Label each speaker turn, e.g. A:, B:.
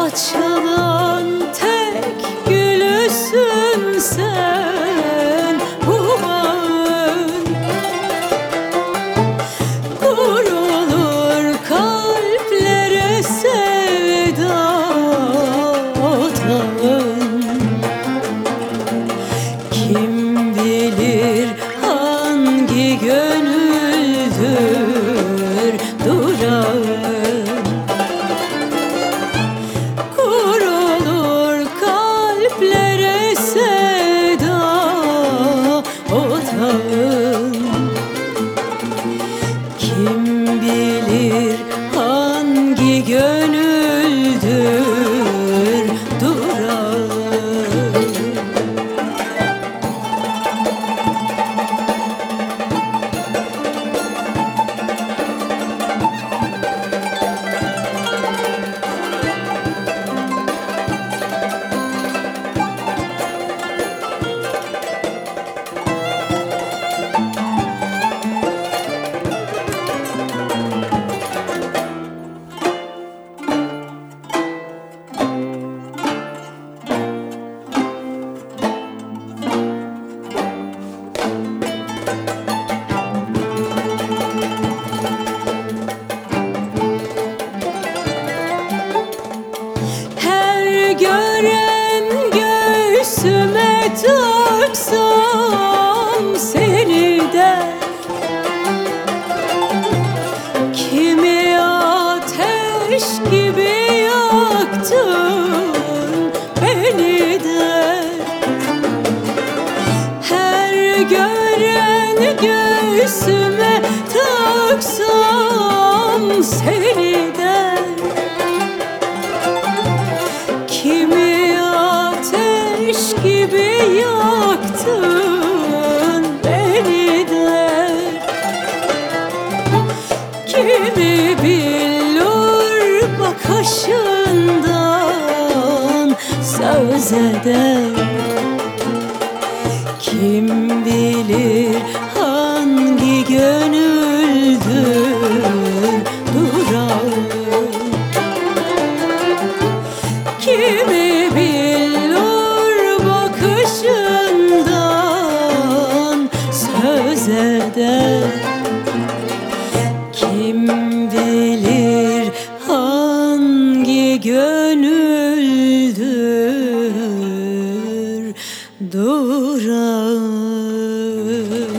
A: açılan tek gülüsün sen bu bağın. Kurulur kalplere sevda otağın. Kim bilir hangi gönüldür durağın. Kurulur kalplere sevda otağın. Kim bilir hangi gönüldür durağın. Gören göğsüme taksam seni de, kimi ateş gibi yaktın beni de. Her gören göğsüme taksam seni de, kimi ateş gibi yaktın beni de. Kimi bilir bakışından söz eder. Kim bilir hangi gönüldür durağın. Kimi bilir bakışından söz eder. Kim bilir hangi gönüldür durağın.